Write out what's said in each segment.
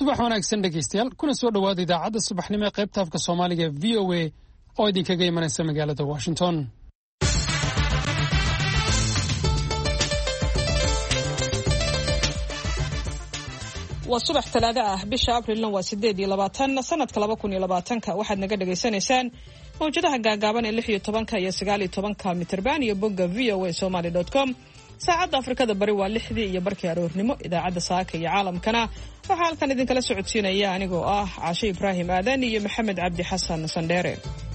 subax wanaagsan dhegaystayaal kuna soo dhawaada idaacadda subaxnimo ee qaybta afka Soomaaliga VOA oo idinkaga imanaysa magaalada Washington. waa subax talaado ah bisha Abriilna waa 8 sanadka 2020 waxaad naga dhageysanaysaan mawjadaha gaagaaban ee 16 iyo 19 mitirban iyo bogga voasomali.com. saacadda Afrikada bari waa 6 iyo barkii aroornimo. idaacadda saaka iyo caalamkana waxaa halkan idinkala socodsiinaya anigoo ah Caashe Ibraahim Aadan iyo Maxamed Cabdi Xasan Sandheere.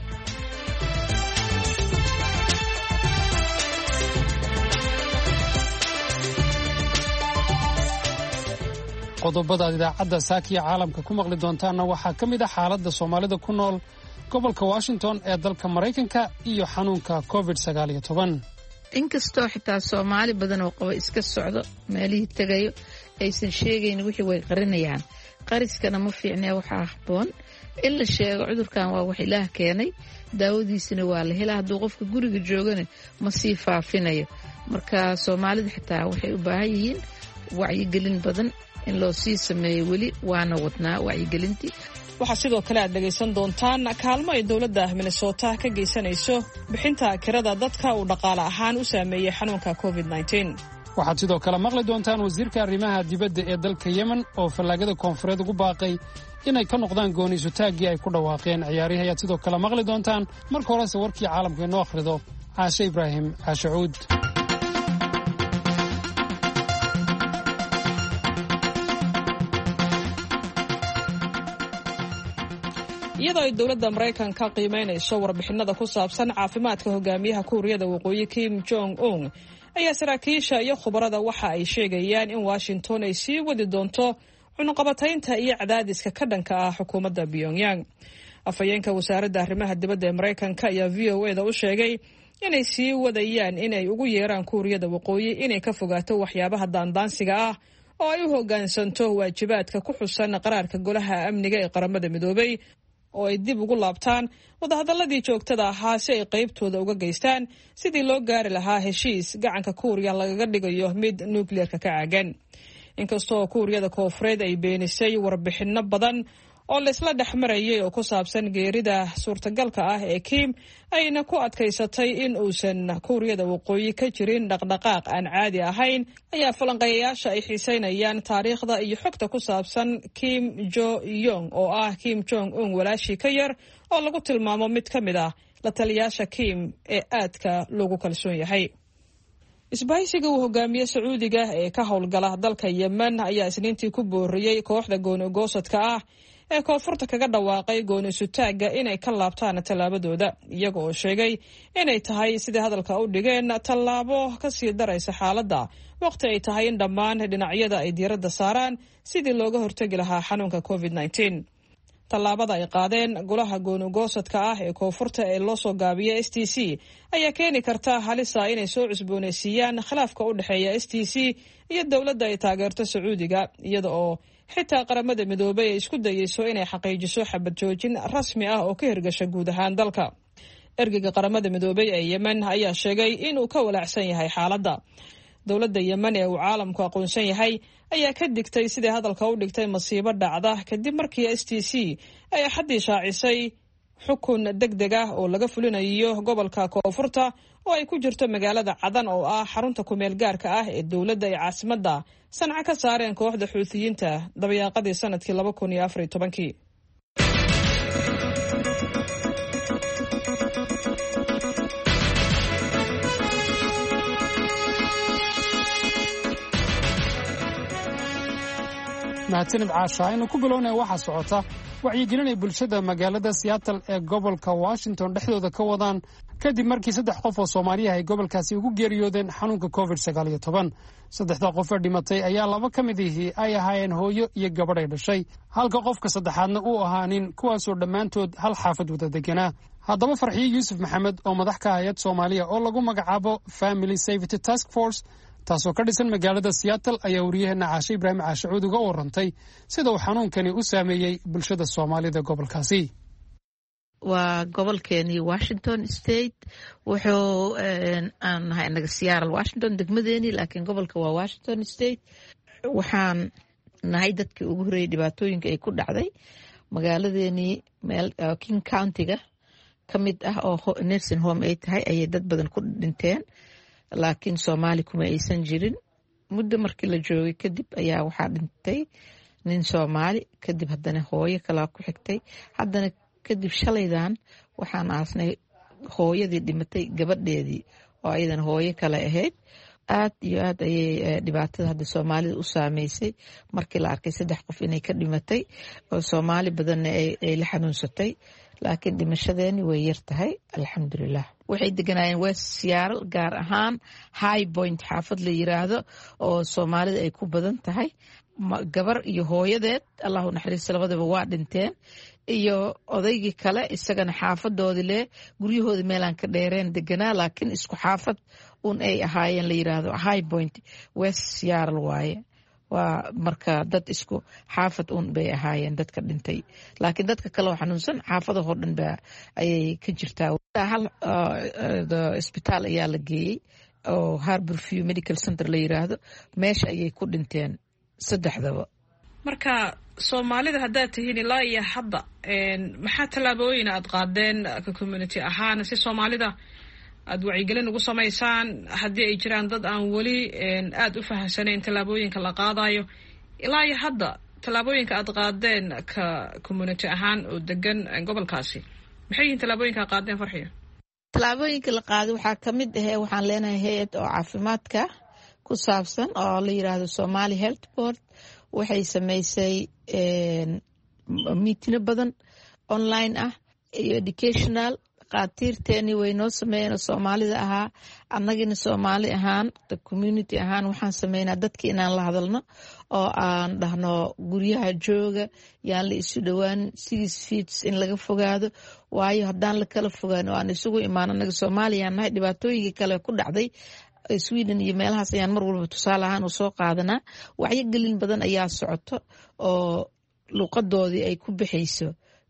qodobada idaacadda saaka iyo caalamka ku maqli doontaana waxaa ka mid ah xaaladda Soomaalida ku nool gobolka Washington ee dalka Mareykanka iyo xanuunka COVID-19. inkastoo xitaa Soomaali badan oo qaba iska socdo meelihii tagayo aysan sheegayn wixii way qarinayaan. qariskana ma fiicnaa waxa habboon in la sheego cudurkan waa wax Ilaah keenay, daawadiisana waa la helaa. hadduu qofka guriga joogana ma sii faafinayo. marka Soomaalida xitaa waxay u baahan yihiin wacyigelin badan in loo sii sameeyo. weli waana wadnaa wacyigelintii. waxaa sidoo kale aad dhegaysan doontaan kaalmo ay dowladda Minnesota ka geysanayso bixinta kirada dadka uu dhaqaale ahaan u saameeyay xanuunka COVID-19. waxaad sidoo kale maqli doontaan wasiirka arrimaha dibadda ee dalka Yemen oo fallaagada koonfureed ugu baaqay inay ka noqdaan gooniisutaaggii ay ku dhawaaqeen. ciyaarihi ayaad sidoo kale maqli doontaan. marka horese warkii caalamka inoo akhrido Caashe Ibraahim Caashe Cuud. iyadoo ay dowladda Mareykanka qiimeynayso warbixinada ku saabsan caafimaadka hogaamiyaha Kuuriyada Waqooyi Kim Jong-un ayaa saraakiisha iyo khubarada waxa ay sheegayaan in Washington ay sii wadi doonto cunaqabataynta iyo cadaadiska ka dhanka ah xukuumadda Pyongyang. afhayeenka wasaaradda arrimaha dibadda ee Mareykanka ayaa VOA-da u sheegay inay sii wadayaan inay ugu yeeraan Kuuriyada Waqooyi inay ka fogaato waxyaabaha daandaansiga ah oo ay u hoggaansanto waajibaadka ku xusan qaraarka golaha amniga ee qaramada midoobay oo ay dib ugu laabtaan wadahadaladii joogtada ahaa si ay qaybtooda uga geystaan sidii loo gaari lahaa heshiis gacanka Kuuriya lagaga dhigayo mid nuclearka ka caagan. inkastoo Kuuriyada Koonfureed ay beenisay warbixino badan oo la isla dhexmarayay oo ku saabsan geerida suurtagalka ah ee Kim, ayna ku adkaysatay in uusan Kuuriyada Waqooyi ka jirin dhaqdhaqaaq aan caadi ahayn, ayaa falanqeeyayaasha ay xiiseynayaan taariikhda iyo xogta ku saabsan Kim Jo-yong oo ah Kim Jong-un walaashii ka yar oo lagu tilmaamo mid ka mid ah la taliyaasha Kim ee aadka loogu kalsoon yahay. isbahaysiga uu hogaamiye Sacuudiga ee ka howlgala dalka Yemen ayaa isniintii ku booriyey kooxda gooni-goosadka ah ee koonfurta kaga dhawaaqay gooni-sutaagga inay ka laabtaan tallaabadooda, iyaga oo sheegay inay tahay sidii hadalka u dhigeen tallaabo ka sii daraysa xaaladda waqti ay tahay in dhammaan dhinacyada ay diiradda saaraan sidii looga hortegi lahaa xanuunka COVID-19. tallaabada ay qaadeen golaha gooni-goosadka ah ee koonfurta ee loo soo gaabiya STC ayaa keeni karta halisa inay soo cusboonaysiiyaan khilaafka u dhexeeya STC iyo dowladda ay taageerto Sacuudiga, iyada oo xitaa qaramada midoobay ay isku dayeyso inay xaqiijiso xabad joojin rasmi ah oo ka hirgasha guud ahaan dalka. ergeyga qaramada midoobay ee Yemen ayaa sheegay inuu ka walaacsan yahay xaaladda. dowladda Yemen ee uu caalamku aqoonsan yahay ayaa ka digtay sidii hadalka u dhigtay masiibo dhacda kadib markii STC ay xaddii shaacisay xukun degdeg ah oo laga fulinayo gobolka koonfurta oo ay ku jirto magaalada Cadan oo ah xarunta kumeel gaarka ah ee dowladda ee caasimadda Sanca ka saareen kooxda Xuuthiyiinta dabayaaqadii sanadkii 2014. mahadsanid Caasha. aynu ku bilownay waxaa socota wacyigelin ay bulshada magaalada Seattle ee gobolka Washington dhexdooda ka wadaan kadib markii 3 qof oo Soomaaliya ay gobolkaasi ugu geeriyoodeen xanuunka COVID-19. 3 qof oo dhimatay ayaa 2 ka mid ah ay ahaayeen hooyo iyo gabadh ay dhashay, halka qofka saddexaadna uu ahaa nin, kuwaasoo dhammaantood hal xaafad wada deganaa. haddaba Farxiyo Yuusuf Maxamed oo madax ka hay'ad Soomaaliya oo lagu magacaabo Family Safety Task Force taasoo ka dhisan magaalada Seattle ayaa wariyaheena Caashe Ibraahim Caashe Cuud uga warantay sida uu xanuunkani u saameeyay bulshada Soomaalida gobolkaasi. waa gobolkeeni Washington State, wuxuu aan nahay anaga Seattle Washington degmadeeni, laakiin gobolka waa Washington State. waxaan nahay dadkii ugu horeeyay dhibaatooyinka ay ku dhacday magaaladeenii meel King County-ga ka mid ah oo nursing home ay tahay ayay dad badan ku dhinteen laakiin Soomaali kuma aysan jirin muddo markii la joogay kadib ayaa waxaa dhintay nin Soomaali kadib haddana hooyo kale ku xigtay haddana kadib shalaydan waxaan aasnay hooyadii dhimatay gabadheedii oo aydan hooyo kale ahayd aad iyo aad ayay dhibaatada hadda Soomaalida u saameysay markii la arkay 3 qof inay ka dhimatay oo Soomaali badan ay la xanuunsatay laakiin dhimashadeeni way yar tahay alxamdulillah waxay deganaayeen West Seattle gaar ahaan High Point xaafad la yiraahdo oo Soomaalida ay ku badan tahay gabar iyo hooyadeed Allahu naxariisto labadaba waa dhinteen iyo odaygii kale isagana xaafadoodii leh guryahoodii meelaan ka dheereen deganaa laakiin isku xaafad un ay ahaayeen la yiraahdo High Point West Seattle waaye waa marka dad isku xaafad un bay ahaayeen dadka dhintay laakiin dadka kale oo xanuunsan xaafadaha oo dhan ba ayay ka jirtaa hal isbitaal ayaa la geeyay oo Harborview Medical Center la yiraahdo meesha ayay ku dhinteen 3daba marka Soomaalida haddaad tihiin ilaa iyo hadda maxaa tallaabooyin aad qaadeen ka community ahaan si Soomaalida aad wacyigelin ugu samaysaan haddii ay jiraan dad aan weli aad u fahamsanayn tallaabooyinka la qaadayo ilaa iyo hadda tallaabooyinka aad qaadeen ka community ahaan oo degan gobolkaasi maxay yihiin tallaabooyinka aad qaadeen Farxiyo tallaabooyinka la qaaday waxaa ka mid ah waxaan leenahay hay'ad oo caafimaadka ku saabsan oo la yiraahdo Somali Health Board waxay sameysay meetino badan online ah iyo educational qaatiirteeni way noo sameeyeen Soomaalida ahaa annagina Soomaali ahaan the community ahaan waxaan sameynaa dadkii inaan la hadalno oo aan dhahno guryaha jooga yaan la isu dhawaan 6 feet in laga fogaado waayo haddaan la kala fogaan oo aan isugu imaan anaga Soomaaliya nahay dhibaatooyinka kale ku dhacday Sweden iyo meelahaas ayaan mar walba tusaale ahaan u soo qaadanaa wacyigelin badan ayaa socoto oo luqadoodii ay ku bixayso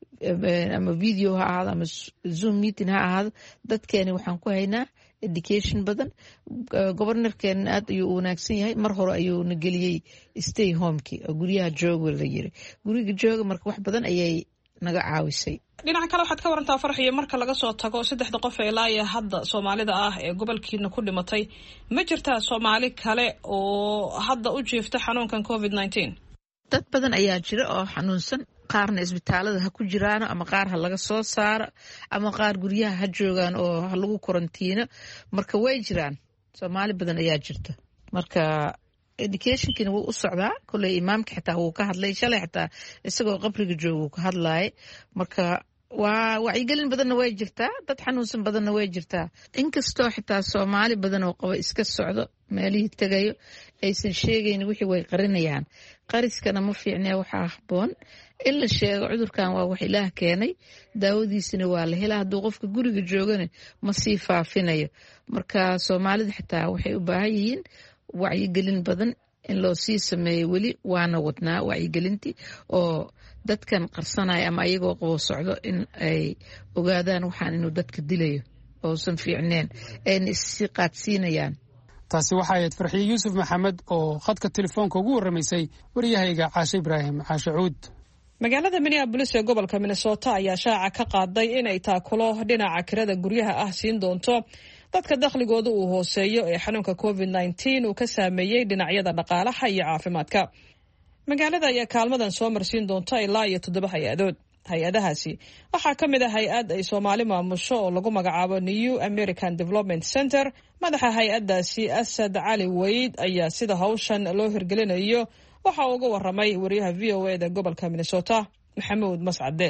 ama video ha ahaado ama Zoom meeting ha ahaado dadkeeni waxaan ku haynaa education badan gobornarkeena aad ayuu u wanaagsan yahay mar hore ayuu na geliyay stay home-ki oo guryaha jooga la yiri guriga jooga marka wax badan ayay naga caawisay dhinaca kale waxaad ka warantaa Farxiyo marka laga soo tago 3 qof ee ilaa hadda Soomaalida ah ee gobolkiina ku dhimatay ma jirtaa Soomaali kale oo hadda u jiifta xanuunkan COVID-19 dad badan ayaa jira oo xanuunsan qaarna isbitaalada ha ku jiraan ama qaar ha laga soo saaro ama qaar guryaha ha joogaan oo ha lagu karantiino marka way jiraan Soomaali badan ayaa jirta marka education-kina wuu u socdaa kulay imaamka xitaa wuu ka hadlay shalay xitaa isagoo qabriga jooga wuu ka hadlaayay marka waa wacyigelin badanna way jirtaa dad xanuunsan badanna way jirtaa inkastoo xitaa Soomaali badan oo qaba iska socdo meelihii tagayo aysan sheegayn wixii way qarinayaan qariskana ma fiicnaa waxaa habboon in la sheego cudurkan waa wax Ilaah keenay daawadiisina waa la helaa hadduu qofka guriga joogana ma sii faafinayo marka Soomaalida xitaa waxay u baahan yihiin wacyigelin badan in loo sii sameeyo weli waana wadnaa wacyigelintii oo dadkan qarsanaya ama ayagoo qabo socdo in ay ogaadaan waxaan inuu dadka dilayo oosan fiicneen ayna isi qaadsiinayaan taasi waxay ahayd Farxiyo Yuusuf Maxamed oo khadka telefoonka ugu warramaysay wariyahayga Caashe Ibraahim Caashe Cuud magaalada Minneapolis ee gobolka Minnesota ayaa shaaca ka qaaday inay taakulo dhinaca kirada guryaha ah siin doonto dadka dakhligooda uu hooseeyo ee xanuunka COVID-19 uu ka saameeyay dhinacyada dhaqaalaha iyo caafimaadka magaalada ayaa kaalmadan soo marsiin doonta ilaa iyo 7 hay-adood hay-adahaasi waxaa ka mid ah hay-ad ay Soomaali maamusho oo lagu magacaabo New American Development Center madaxa hay-adaasi Asad Cali Weyd ayaa sida hawshan loo hirgelinayo waxa uu uga waramay wariyaha VOA da gobolka Minnesota Maxamuud Mascade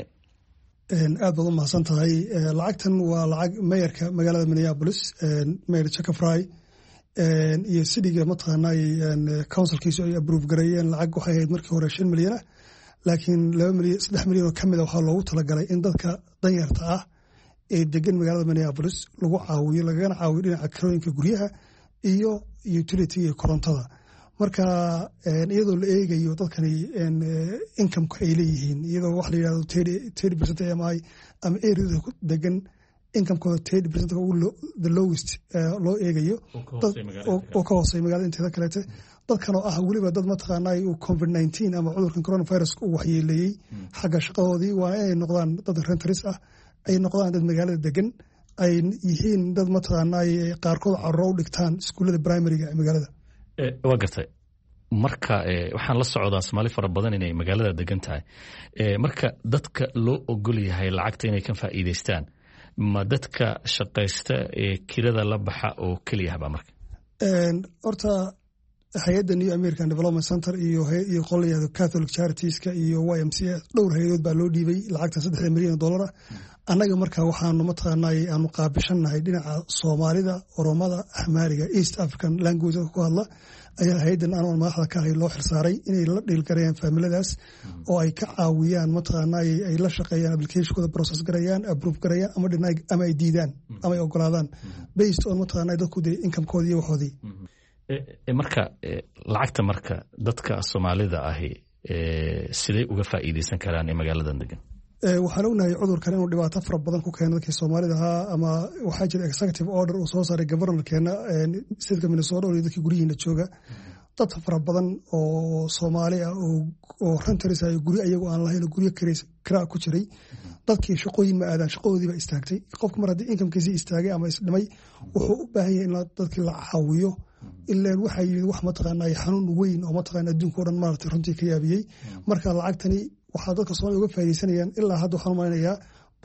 aad baad u mahadsan tahay lacagtan waa lacag mayorka magaalada Minneapolis mayor Chuck Fry iyo cityga mataqaanay councilkiisu ay approve gareeyeen lacag waxay ahayd markii hore 5 milyan laakiin 3 milyan oo kamid ah waxaa loogu talagalay in dadka danyarta ah ee degan magaalada Minneapolis lagu caawiyo lagana caawiyo dhinaca kirooyinka guryaha iyo utility iyo korontada marka iyadoo la eegayo dadkani income-ka ay leeyihiin iyadoo wax la yiraahdo 30% AMI ama area degan income-kooda 30% the lowest loo eegayo oo ka hooseeya magaalada inteeda kaleete dadkan oo ah weliba dad mataqaanaa uu covid-19 ama cudurkan coronavirus uu waxyeeleeyey xagga shaqadoodii waa inay noqdaan dad renters ah, ay noqdaan dad magaalada degan, ay yihiin dad mataqaanaa qaarkood carruur u dhigtaan iskuullada primariga ee magaalada. waa gartay. marka waxaan la socdaa Soomaali fara badan inay magaalada degan tahay. marka dadka loo ogol yahay lacagta inay ka faa'iideystaan ma dadka shaqaysta ee kirada la baxa oo keliya haba marka? horta hay-adda New American Development Center iyo qolada Catholic Charities-ka iyo YMCA dhowr hay-adood baa loo dhiibay lacagta $3 milyan. annaga marka waxaanu mataqaanaa aanu qaabishanahay dhinaca Soomaalida, Oromada, Ahmaariga, East African language ku hadla ayaa hay'adan aan madaxda ka ahay loo xilsaaray inay la dhiilgareeyaan faamiladaas oo ay ka caawiyaan mataqaanaa ay la shaqeeyaan application-kooda process garayaan, approve garayaan ama ay diidaan ama ay ogolaadaan based on mataqaanaa dadku income-koodii iyo waxoodii. marka lacagta marka dadka Soomaalida ahi sidee uga faa'iideysan karaan ee magaaladan degan? waxaan ognahay cudurkan inuu dhibaato fara badan ku keeno dadkii Soomaalida ahaa, ama waxaa jira executive order uu soo saaray governorkeena sida Minnesota oo dadkii guryihiina jooga, dad fara badan oo Soomaali ah oo renters ay guri ayagu aan lahayn guryo kiraa ku jiray, dadkii shaqooyin ma aadaan, shaqadoodii baa istaagtay. qofka mar haddii income-kiisii istaagay ama isdhimay wuxuu u baahan yahay in dadkii la caawiyo. ilaan waxaa yimid wax mataqaanaa xanuun weyn oo mataqaanaa adduunka oo dhan maaragtay runtii ka yaabiyey. marka lacagtani waxaa dadka Soomaaliya uga faa'iideysanayaan ilaa hadda waxaan malaynayaa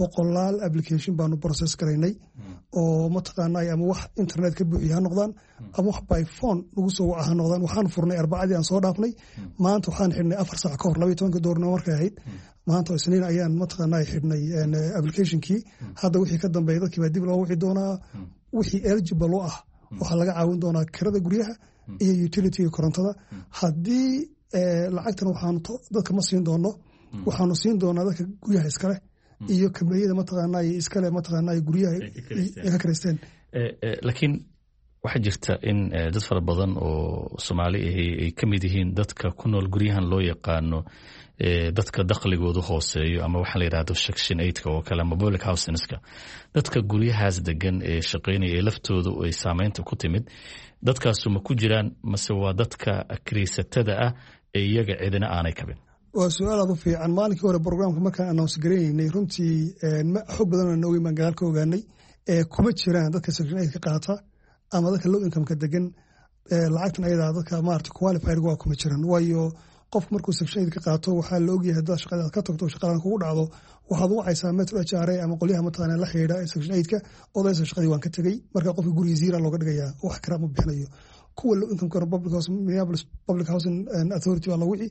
100 application baanu process garaynay oo mataqaanaa ama wax internet ka buuxiya ha noqdaan ama wax by phone lagu soo waca ha noqdaan. waxaan furnay Arbacadii aan soo dhaafnay, maanta waxaan xidhnay 4 saac ka hor 12 doornimo markay ahayd. maanta Isniin ayaan mataqaanaa xidhnay application-kii. hadda wixii ka dambeeya dadkii baa dib loo wici doonaa. wixii eligible u ah waxaa laga caawin doonaa kirada guryaha iyo utility korontada. haddii lacagtan waxaanu dadka ma siin doono, waxaanu siin doonaa dadka guryaha iskale iyo kambaniyada mataqaanaa iskale mataqaanaa guryaha ay ka kireysteen. laakiin waxaa jirta in dad fara badan oo Soomaali ay ka mid yihiin dadka ku nool guryahan loo yaqaano dadka dakhligoodu hooseeyo ama waxa la yiraahdo section 8 oo kale ama public housing-ka. dadka guryahaas degan ee shaqeynaya ee laftoodu ay saameynta ku timid, dadkaas ma ku jiraan mase waa dadka kireysatada ah ee iyaga cidina aanay kabin? waa su'aal aad u fiican. maalinkii hore programka markaan announce gareynay runtii xog badan oo nooga imaan gadaal ka ogaanay kuma jiraan dadka section 8 ka qaata ama dadka low income-ka degan. lacagtan ayadaa dadka maaragtay qualified waa kuma jiraan, waayo qofku markuu section 8 ka qaato waxaa la ogyahay haddaad shaqada ka tagto shaqadan kugu dhacdo waxaad wacaysaa Metro HRA ama qolyaha mataqaanaa la xiriira section 8-ka odaysa shaqadii waan ka tegey. marka qofka guriga zero looga dhigayaa, wax kara ma bixinayo. kuwa low income-ka public housing Minneapolis Public Housing Authority waa la wici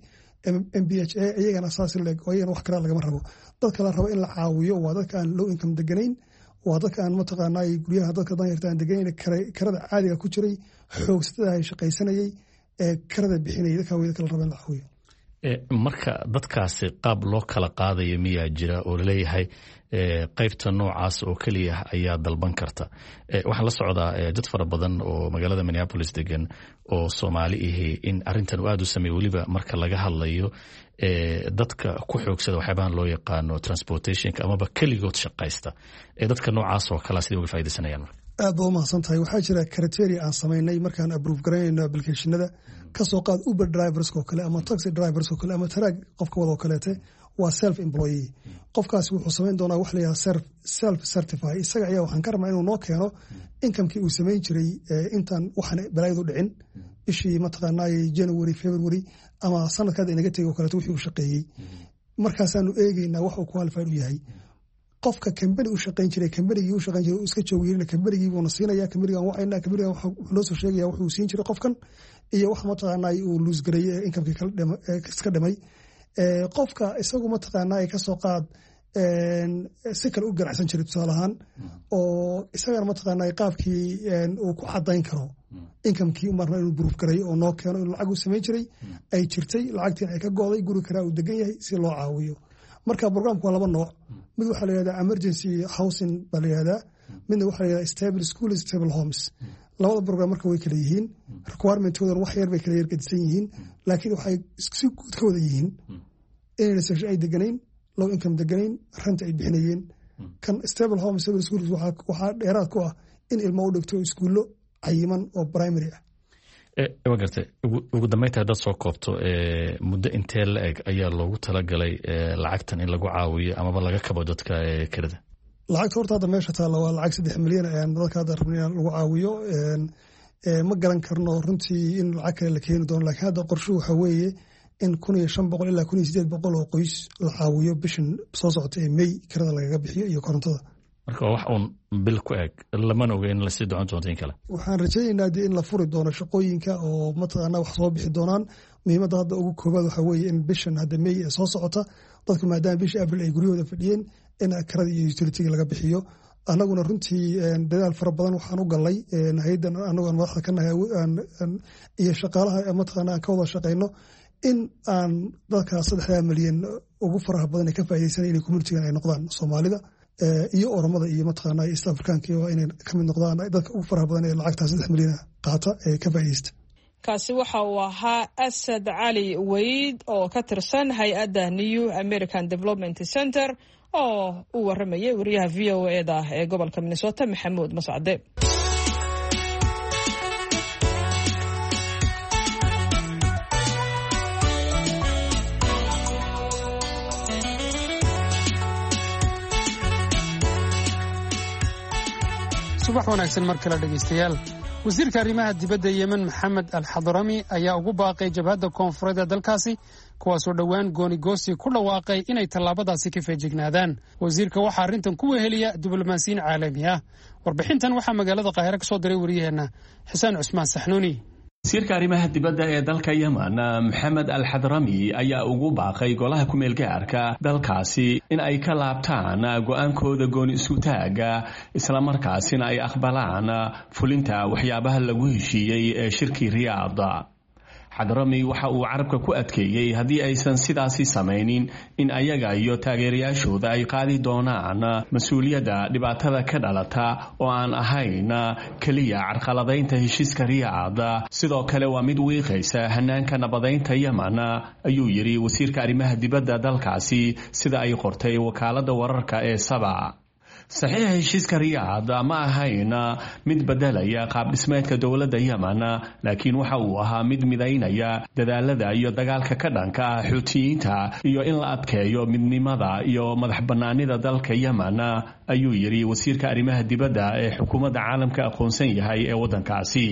MBHA iyagana asaasi leeg oo iyagana wax kara lagama rabo. dadka la rabo in la caawiyo waa dadka aan low income deganayn, waa dadka aan mataqaanaa guryaha dadka danyarta aan deganayn kirada caadiga ku jiray, xoogsatada ay shaqaysanayay kirada bixinayay, dadka way kala rabo in la caawiyo. marka dadkaasi qaab loo kala qaadayo miyaa jira oo laleeyahay qaybta noocaas oo keliya ayaa dalban karta? waxaan la socdaa dad fara badan oo magaalada Minneapolis degan oo Soomaali ahi in arrintan aad u sameeyo, weliba marka laga hadlayo dadka ku xoogsada waxyaabahan loo yaqaano transportation-ka amaba keligood shaqaysta. dadka noocaas oo kale sidee uga faa'iideysanayaan? aad baa u mahadsan tahay. waxaa jira criteria aan samaynay markaan approve garaynayno applicationada. kasoo qaad Uber drivers oo kale ama taxi drivers oo kale ama taraag qofka wada oo kaleete waa self employee. qofkaasi wuxuu samayn doonaa wax la yiraahdo self certify. isaga ayaa waxaan ka rabnaa inuu noo keeno income-kii uu samayn jiray intaan waxaan balaayadu dhicin bishii mataqaanaa January February ama sanadkaada inaga tegay oo kaleeto wixii uu shaqeeyey. markaasaanu eegaynaa wax uu qualified u yahay. qofka company u shaqeyn jiray companygii u shaqeyn jiray iska joogiyayna companygii buuna siinayaa. companygan waxayna comanygan wuxuu noo soo sheegayaa wuxuu siin jiray qofkan iyo wax mataqaanaa uu lose gareeyay income-kii kala iska dhimay. qofka isagu mataqaanaa ka soo qaad si kale u ganacsan jiray tusaale ahaan oo isagana mataqaanaa qaabkii uu ku cadayn karo income-kii marna inuu proof gareeyo oo noo keeno inuu lacag u samayn jiray ay jirtay, lacagtii ay ka go'day, guri karaa uu degan yahay si loo caawiyo. marka programku waa laba nooc. mid waxaa la yihahdaa emergency housing baa la yihahdaa, midna waxaa la yihahdaa stable school stable homes. labada program marka way kala yihiin, requirement-koodan wax yar bay kala yargadisan yihiin, laakiin waxay si guud ka wada yihiin inayna section ay deganayn, low income deganayn, rent ay bixinayeen. kan stable home stable schools waxaa dheeraad ku ah in ilmo u dhigto iskuullo cayiman oo primary ah. waa gartay ugu dambeynta haddaad soo koobto muddo intee la eg ayaa loogu talagalay lacagtan in lagu caawiyo amaba laga kabo dadka kirada lacagta horta hadda meesha taalla waa lacag 3 milyan ayaan dadka hadda rabnay in lagu caawiyo ma garan karno runtii in lacag kale la keeni doono laakiin hadda qorshuhu waxa weeye in 1500 ilaa 1800 oo qoys la caawiyo bishan soo socota ee May kirada lagaga bixiyo iyo korontada marka wax uun bil ku eg lamana oga in la sii doon doonto in kale waxaan rajaynaynaa in la furi doono shaqooyinka oo mataqaanaa wax soo bixi doonaan muhiimadda hadda ugu koobaad waxa weeye in bishan hadda May ee soo socota dadku maadaama bisha April ay guryahooda fadhiyeen in kirada iyo utility laga bixiyo anaguna runtii dadaal fara badan waxaan u galay hay'adan anagu madaxda ka nahay iyo shaqaalaha mataqaanaa ka wada shaqeyno in aan dadka 3 milyan ugu faraha badan ay ka faa'iideysanayaan in community-ga ay noqdaan Soomaalida iyo Oromada iyo mataqaanaa East African-ka waa inay ka mid noqdaan dadka ugu faraha badan ee lacagta 3 milyan qaata ee ka faa'iideysta kaasi waxa uu ahaa Asad Cali Weyd oo ka tirsan hay'adda New American Development Center oo uu waramayay wariyaha VOA-da ee gobolka Minnesota Maxamuud Mascade subax wanaagsan mar kale dhegeystayaal wasiirka arrimaha dibadda Yemen Maxamed Al-Hadrami ayaa ugu baaqay jabhadda koonfureed ee dalkaasi kuwaasoo dhowaan gooni-goosi ku dhawaaqay inay tallaabadaasi ka feejignaadaan wasiirka waxaa arrintan ku weheliya diblomaasiyiin caalami ah warbixintan waxaa magaalada Qaahire ka soo diray wariyaheenna Xuseen Cusmaan Saxnuuni wasiirka arrimaha dibadda ee dalka Yemen Maxamed Al-Hadrami ayaa ugu baaqay golaha ku-meel gaarka dalkaasi in ay ka laabtaan go'aankooda gooni isku taaga isla markaasina ay aqbalaan fulinta waxyaabaha lagu heshiiyey ee shirkii Riyaad Hadrami waxa uu carabka ku adkeeyay haddii aysan sidaasi samaynin in ayaga iyo taageerayaashooda ay qaadi doonaan mas'uuliyadda dhibaatada ka dhalata oo aan ahayn kaliya carqaladaynta heshiiska Riyaad sidoo kale waa mid wiiqaysa hanaanka nabadeynta Yemen ayuu yiri wasiirka arrimaha dibadda dalkaasi sida ay qortay wakaaladda wararka ee Saba saxiixa heshiiska Riyaad ma ahayn mid bedelaya qaab dhismeedka dowladda Yemen laakiin waxa uu ahaa mid midaynaya dadaalada iyo dagaalka ka dhanka ah Xuutiyiinta iyo in la adkeeyo midnimada iyo madaxbannaanida dalka Yemen ayuu yiri wasiirka arrimaha dibadda ee xukuumadda caalamka aqoonsan yahay ee waddankaasi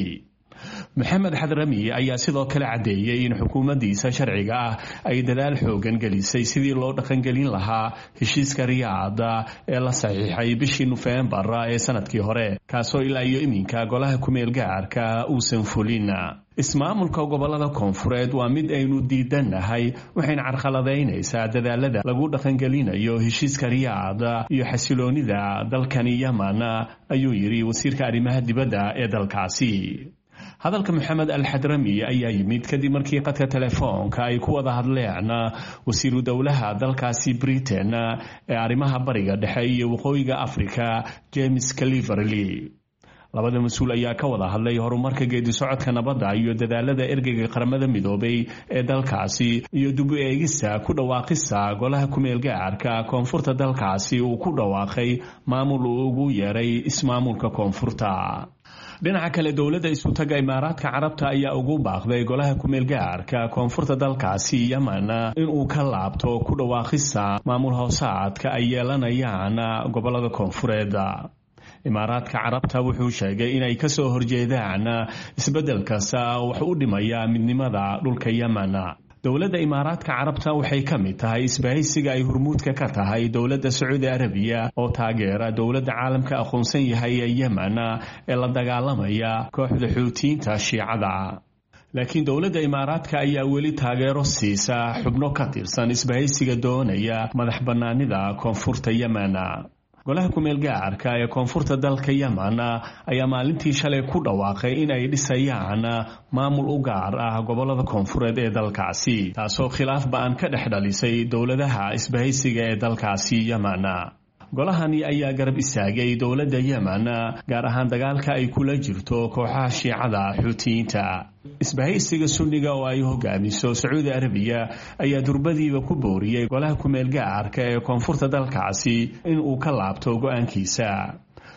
Maxamed Hadrami ayaa sidoo kale cadeeyay in xukuumaddiisa sharciga ah ay dadaal xoogan gelisay sidii loo dhaqan gelin lahaa heshiiska Riyaad ee la saxiixay bishii November ee sanadkii hore kaasoo ilaa iyo iminka golaha ku-meel gaarka uusan fulin ismaamulka gobolada koonfureed waa mid aynu diidanahay waxayna carqaladaynaysaa dadaalada lagu dhaqangelinayo heshiiska Riyaad iyo xasiloonida dalkani Yemen ayuu yiri wasiirka arrimaha dibadda ee dalkaasi hadalka Maxamed Al-Hadrami ayaa yimid kadib markii qadka telefoonka ay ku wada hadleen wasiiru dowlaha dalkaasi Britain ee arrimaha bariga dhexe iyo waqooyiga Afrika James Cleverly labada mas'uul ayaa ka wada hadlay horumarka geedi socodka nabadda iyo dadaalada ergeyga qaramada midoobay ee dalkaasi iyo dib u eegista ku dhawaaqista golaha ku-meel gaarka koonfurta dalkaasi uu ku dhawaaqay maamul uu ugu yeeray ismaamulka koonfurta dhinaca kale dowladda isu taga Imaaraadka Carabta ayaa ugu baaqday golaha ku-meel gaarka koonfurta dalkaasi Yemen in uu ka laabto ku dhawaaqista maamul hoosaadka ay yeelanayaan gobolada koonfureed Imaaraadka Carabta wuxuu sheegay inay ka soo horjeedaan isbedel kasta wax u dhimaya midnimada dhulka Yemen dowladda Imaaraadka Carabta waxay ka mid tahay isbahaysiga ay hormuudka ka tahay dowladda Sacuudi Arabiya oo taageera dowladda caalamka aqoonsan yahay ee Yemen ee la dagaalamaya kooxda Xuutiyiinta Shiicada laakiin dowladda Imaaraadka ayaa weli taageero siisa xubno ka tirsan isbahaysiga doonaya madaxbannaanida koonfurta Yemen golaha ku-meel gaarka ee koonfurta dalka Yemen ayaa maalintii shalay ku dhawaaqay in ay dhisayaan maamul u gaar ah gobolada koonfureed ee dalkaasi taasoo khilaaf ba'an ka dhex dhalisay dowladaha isbahaysiga ee dalkaasi Yemen golahani ayaa garab istaagay dowladda Yemen gaar ahaan dagaalka ay kula jirto kooxaha Shiicada Xuutiyiinta isbahaysiga Sunniga oo ay hogaamiso Sacuudi Arabiya ayaa durbadiiba ku booriyay golaha ku-meel gaarka ee koonfurta dalkaasi in uu ka laabto go'aankiisa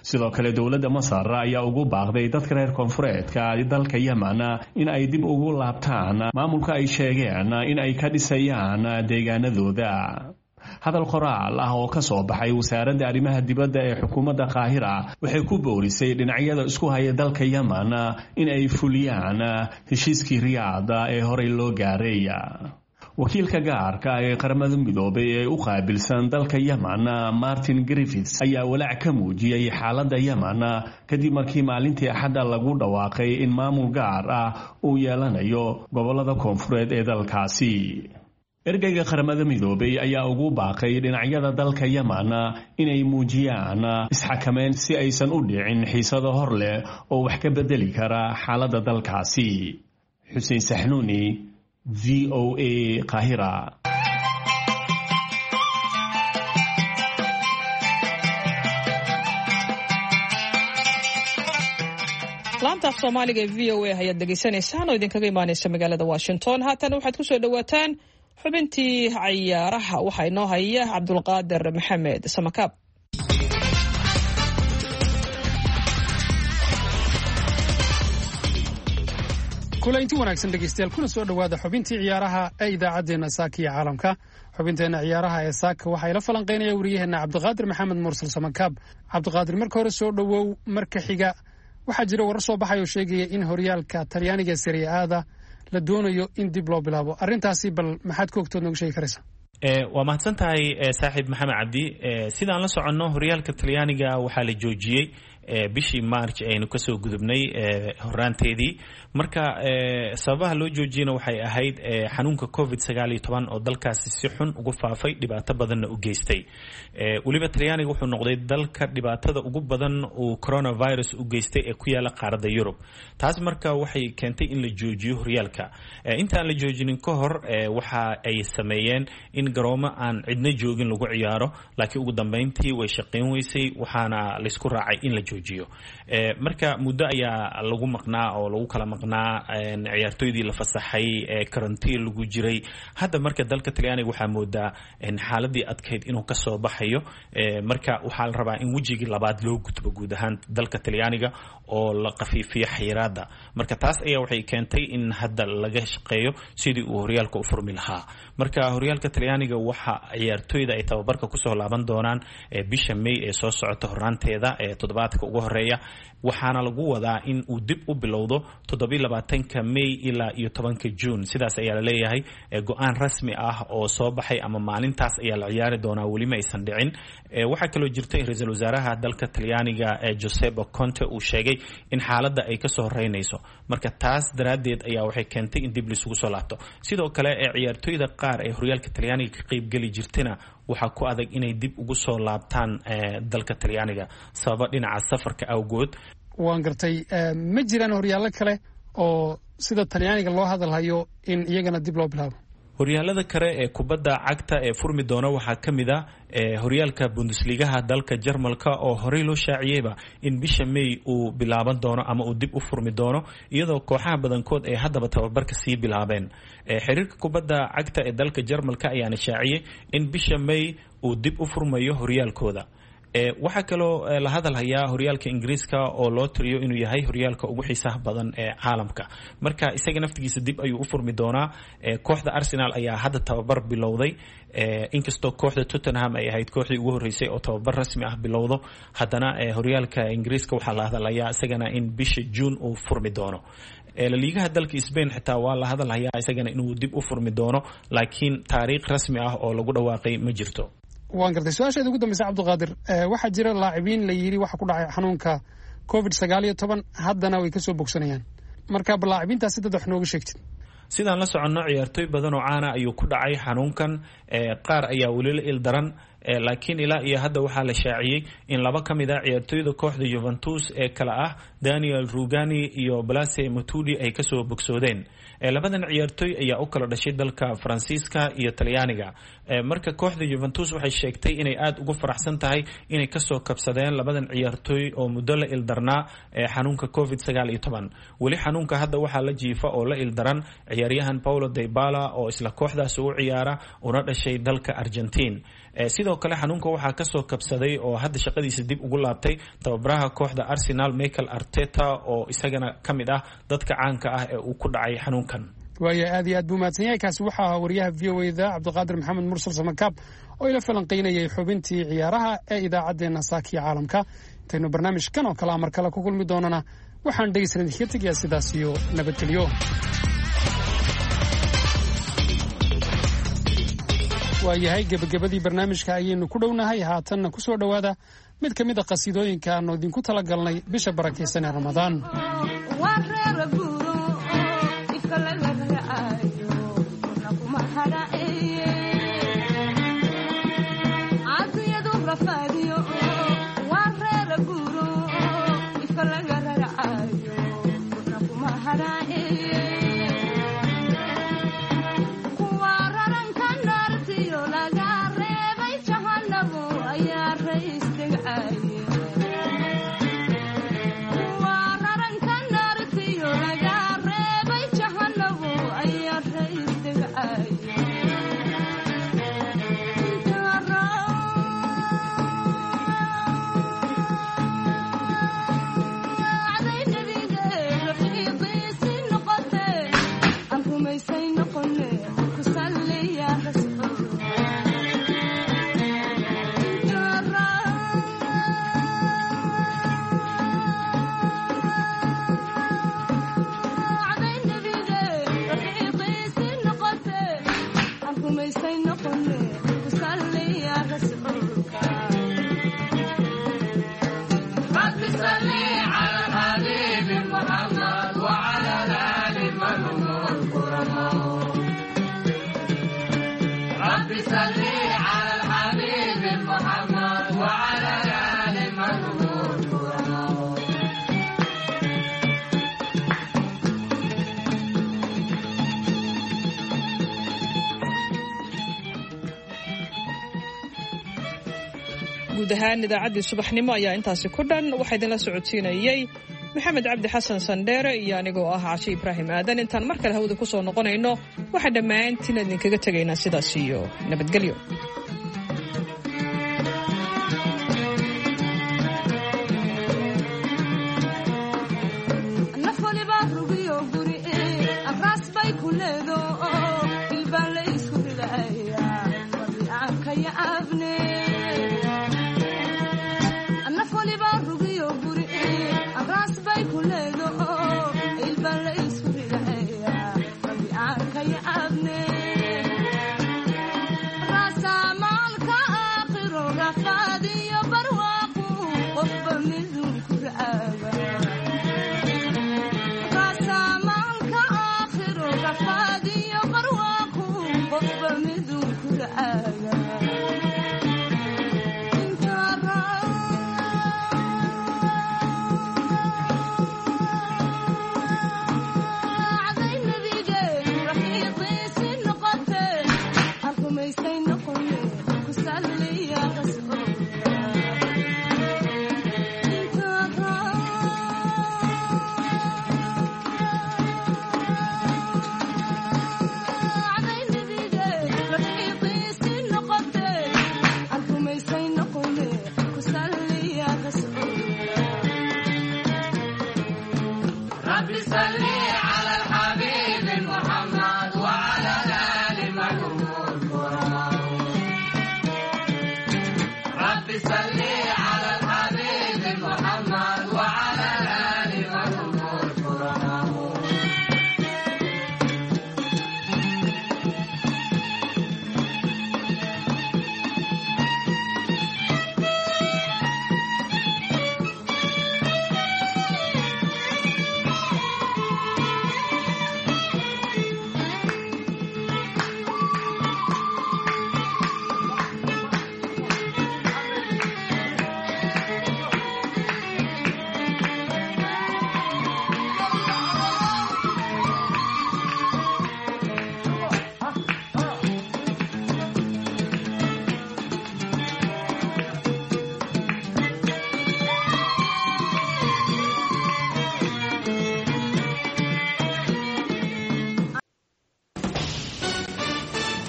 sidoo kale dowladda masar ayaa ugu baaqday dadka reer koonfureedka dalka yemen in ay dib ugu laabtaan maamulka ay sheegeen in ay ka dhisayaan deegaanadooda hadal qoraal ah oo ka soo baxay wasaaradda arrimaha dibadda ee xukuumadda qaahira waxay ku boorisay dhinacyada isku haya dalka yemen in ay fuliyaan heshiiskii riyaad ee horey loo gaaray wakiilka gaarka ee qaramada midoobay ee u qaabilsan dalka yemen Martin Griffiths ayaa walaac ka muujiyay xaaladda yemen kadib markii maalintii axadda lagu dhawaaqay in maamul gaar ah uu yeelanayo gobolada koonfureed ee dalkaasi ergeyga qaramada midoobay ayaa ugu baaqay dhinacyada dalka yemen inay muujiyaan isxakameyn si aysan u dhicin xiisado hor leh oo wax ka bedeli kara xaaladda dalkaasi xuseen saxnuuni VOA Qaahira laanta af soomaaliga ee VOA ayaad dhegaysanaysaan oo idinkaga imaanaysa magaalada Washington haatan waxaad ku soo dhawaataan xubintii ciyaaraha waxaa inoo haya Cabdulqaadir Maxamed Samakaab kulanti wanaagsan dhegeystayaal kuna soo dhawaada xubintii ciyaaraha ee idaacadeena Saaka iyo Caalamka xubinteena ciyaaraha ee Saaka waxa ay la falanqeynaya wariyaheena Cabdulqaadir Maxamed Mursal Samakaab Cabdulqaadir marka hore soo dhawow marka xiga waxaa jira warar soo baxay oo sheegaya in horyaalka Talyaaniga Serie A-da la doonayo in dib loo bilaabo arrintaasi bal maxaad ku ogtood noogu sheegi karaysaa waa mahadsan tahay saaxiib maxamed cabdi sidaan la soconno horyaalka Talyaaniga waxaa la joojiyey bishii March aynu kasoo gudubnay horaanteedii marka sababaha loo joojiyana waxay ahayd xanuunka COVID-19 oo dalkaasi si xun ugu faafay dhibaato badanna u geystay waliba Talyaaniga wuxuu noqday dalka dhibaatada ugu badan uu coronavirus u geystay ee ku yaala qaaradda Yurub taas marka waxay keentay in la joojiyo horyaalka intaan la joojinin ka hor waxa ay sameeyeen in garoomo aan cidna joogin lagu ciyaaro laakiin ugu dambeyntii way shaqeyn weysay waxaana la isku raacay in la joojiyo marka muddo ayaa lagu maqnaa oo lagu kala maqnaa ciyaartoydii la fasaxay karantiin lagu jiray hadda marka dalka Talyaaniga waxaa moodaa xaaladii adkeyd inuu ka soo baxayo marka waxaa la rabaa in wajigii labaad loo gudbo guud ahaan dalka Talyaaniga oo la qafiifiyo xiraada marka taas ayaa waxay keentay in hadda laga shaqeeyo sidii uu horyaalka u furmi lahaa marka horyaalka Talyaaniga waxa ciyaartoyda ay tababarka ku soo laaban doonaan bisha May ee soo socota horaanteeda toddobaadka ugu horeeya waxaana lagu wadaa in uu dib u bilowdo 27 May ilaa 10 June sidaas ayaa la leeyahay go'aan rasmi ah oo soo baxay ama maalintaas ayaa la ciyaari doonaa wali ma aysan dhicin waxa kale oo jirta in ra'iisul wasaaraha dalka Talyaaniga Giuseppe Conte uu sheegay in xaaladda ay ka soo horeynayso marka taas daraadeed ayaa waxay keentay in dib la isugu soo laabto sidoo kale ciyaartoyda qaar ee horyaalka Talyaaniga ka qayb gali jirtana waxa ku adag inay dib ugu soo laabtaan dalka Talyaaniga sabab dhinaca safarka awgood waan gartay ma jiraan horyaalo kale oo sida Talyaaniga loo hadalhayo in iyagana dib loo bilaabo horyaalada kale ee kubadda cagta ee furmi doona waxaa ka mid ah horyaalka Bundesliga dalka Jarmalka oo horey loo shaaciyayba in bisha May uu bilaaban doono ama uu dib u furmi doono iyadoo kooxaha badankood ay haddaba tababarka sii bilaabeen xiriirka kubadda cagta ee dalka Jarmalka ayaana shaaciyay in bisha May uu dib u furmayo horyaalkooda waxaa kaloo la hadalhayaa horyaalka Ingiriiska oo loo tiriyo inuu yahay horyaalka ugu xiisaha badan ee caalamka marka isaga naftigiisa dib ayuu u furmi doonaa kooxda Arsenal ayaa hadda tababar bilowday inkastoo kooxda Tottenham ay ahayd kooxdii ugu horeysay oo tababar rasmi ah bilowdo haddana horyaalka Ingiriiska waxaa la hadalhayaa isagana in bisha June uu furmi doono la liigaha dalka Spain xitaa waa la hadalhayaa isagana inuu dib u furmi doono laakiin taariikh rasmi ah oo lagu dhawaaqay ma jirto waan gartay su-aasheeda ugu dambaysa Cabdulqaadir waxaa jira laacibiin la yiri waxa ku dhacay xanuunka COVID-19 haddana way ka soo bogsanayaan marka laacibiintaas dad wax nooga sheegtid sidaan la soconno ciyaartoy badan oo caana ayuu ku dhacay xanuunkan qaar ayaa wali la ildaran laakiin ilaa iyo hadda waxaa la shaaciyay in laba ka mid ah ciyaartoyda kooxda Juventus ee kala ah Daniel Rugani iyo Blase Matuidi ay ka soo bogsoodeen labadan ciyaartooy ayaa u kala dhashay dalka Faransiiska iyo Talyaaniga. Marka kooxda Juventus waxay sheegtay inay aad ugu faraxsan tahay inay kasoo kabsadeen labadan ciyaartooy oo muddo la ildarnaa xanuunka COVID-19. weli xanuunka hadda waxaa la jiifa oo la ildaran ciyaaryahan Paulo Dybala oo isla kooxdaas u ciyaara una dhashay dalka Argentine. sidoo kale xanuunka waxaa kasoo kabsaday oo hadda shaqadiisa dib ugu laabtay tababaraha kooxda Arsenal Mikel Arteta oo isagana kamid ah dadka caanka ah ee uu ku dhacay xanuunkan. waaya aad iyo aad buu mahadsan yahay. kaasi waxaa ahaa wariyaha VOA-da Cabdiqaadir Maxamed Mursal Samakaab oo ila falanqeynayay xubintii ciyaaraha ee idaacaddeenna Saakiya Caalamka. intaynu barnaamijkan oo kale mar kale ku kulmi doonana waxaan dhegeysan idinka tegayaa sidaas iyo nabadgelyo. waayahay gebagabadii barnaamijka ayaynu ku dhownahay. haatanna ku soo dhowaada mid ka mid a qasiidooyinka aanu idinku tala galnay bisha barakaysan ee Ramadaan. guud ahaan idaacaddii subaxnimo ayaa intaasi ku dhan. waxaa idinla socodsiinayey maxamed cabdi xasan sandheere iyo anigoo ah Cashe Ibraahim Aadan. intaan mar kale hawada ku soo noqonayno waxaa dhammaantiin idinkaga tegaynaa sidaas iyo nabadgelyo.